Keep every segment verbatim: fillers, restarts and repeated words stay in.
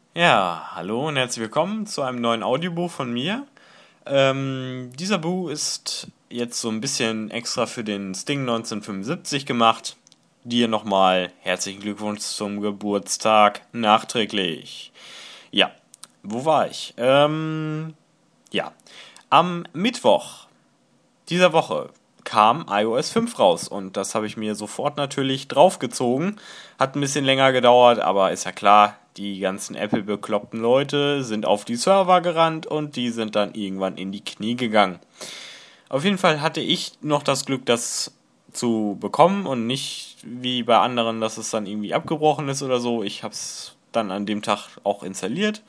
Ja, hallo und herzlich willkommen zu einem neuen Audiobuch von mir. Ähm, dieser Buch ist jetzt so ein bisschen extra für den Sting neunzehnhundertfünfundsiebzig gemacht. Dir nochmal herzlichen Glückwunsch zum Geburtstag nachträglich. Ja, wo war ich? Ähm, ja, am Mittwoch dieser Woche kam i O S fünf raus und das habe ich mir sofort natürlich draufgezogen. Hat ein bisschen länger gedauert, aber ist ja klar, die ganzen Apple-bekloppten Leute sind auf die Server gerannt und die sind dann irgendwann in die Knie gegangen. Auf jeden Fall hatte ich noch das Glück, das zu bekommen und nicht wie bei anderen, dass es dann irgendwie abgebrochen ist oder so. Ich habe es dann an dem Tag auch installiert.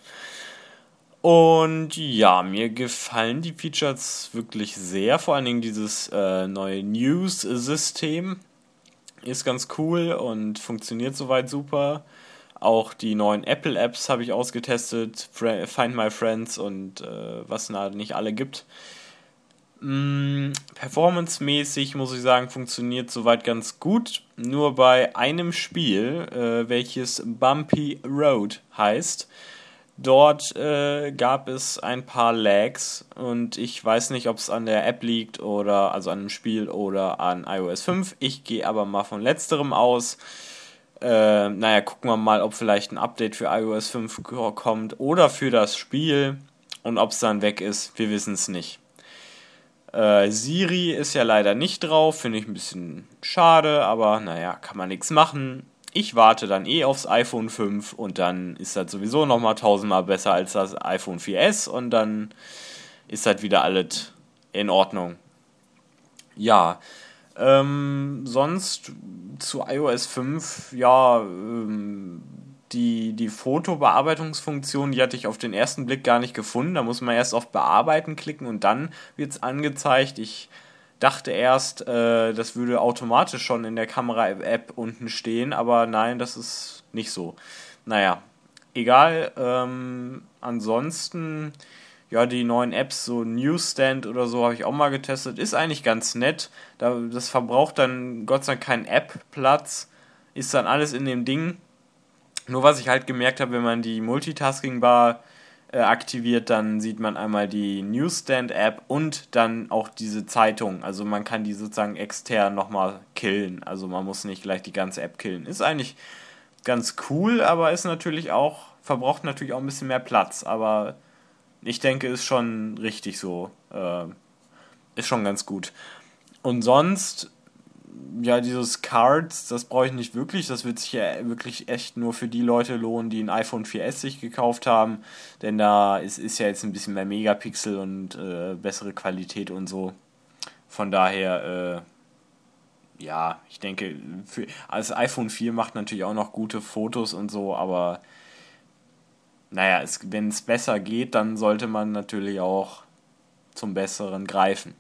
Und ja, mir gefallen die Features wirklich sehr. Vor allen Dingen dieses äh, neue News-System ist ganz cool und funktioniert soweit super. Auch die neuen Apple-Apps habe ich ausgetestet, Find My Friends und äh, was es da nicht alle gibt. Mm, Performance-mäßig muss ich sagen, funktioniert soweit ganz gut. Nur bei einem Spiel, äh, welches Bumpy Road heißt, dort äh, gab es ein paar Lags und ich weiß nicht, ob es an der App liegt oder also an dem Spiel oder an i O S fünf. Ich gehe aber mal von letzterem aus. Äh, naja, gucken wir mal, ob vielleicht ein Update für i O S fünf kommt oder für das Spiel und ob es dann weg ist. Wir wissen es nicht. Äh, Siri ist ja leider nicht drauf, finde ich ein bisschen schade, aber naja, kann man nichts machen. Ich warte dann eh aufs iPhone fünf und dann ist das sowieso nochmal tausendmal besser als das iPhone vier S und dann ist das wieder alles in Ordnung. Ja, ähm, sonst zu i O S fünf, ja, ähm, die, die Fotobearbeitungsfunktion, die hatte ich auf den ersten Blick gar nicht gefunden. Da muss man erst auf Bearbeiten klicken und dann wird es angezeigt. Ich dachte erst, äh, das würde automatisch schon in der Kamera-App unten stehen, aber nein, das ist nicht so. Naja, egal. Ähm, ansonsten, ja, die neuen Apps, so Newsstand oder so, habe ich auch mal getestet. Ist eigentlich ganz nett. Da, das verbraucht dann Gott sei Dank keinen App-Platz. Ist dann alles in dem Ding. Nur was ich halt gemerkt habe, wenn man die Multitasking-Bar äh, aktiviert, dann sieht man einmal die Newsstand-App und dann auch diese Zeitung. Also man kann die sozusagen extern nochmal killen. Also man muss nicht gleich die ganze App killen. Ist eigentlich ganz cool, aber ist natürlich auch, verbraucht natürlich auch ein bisschen mehr Platz. Aber ich denke, ist schon richtig so. Äh, ist schon ganz gut. Und sonst, ja, dieses Cards, das brauche ich nicht wirklich. Das wird sich ja wirklich echt nur für die Leute lohnen, die ein iPhone vier S sich gekauft haben. Denn da ist, ist ja jetzt ein bisschen mehr Megapixel und äh, bessere Qualität und so. Von daher, äh, ja, ich denke, für, also iPhone vier macht natürlich auch noch gute Fotos und so, aber naja, wenn es besser geht, dann sollte man natürlich auch zum Besseren greifen.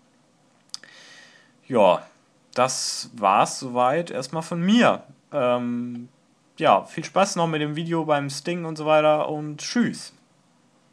Ja, das war's soweit erstmal von mir. Ähm, ja, viel Spaß noch mit dem Video beim Sting und so weiter und tschüss.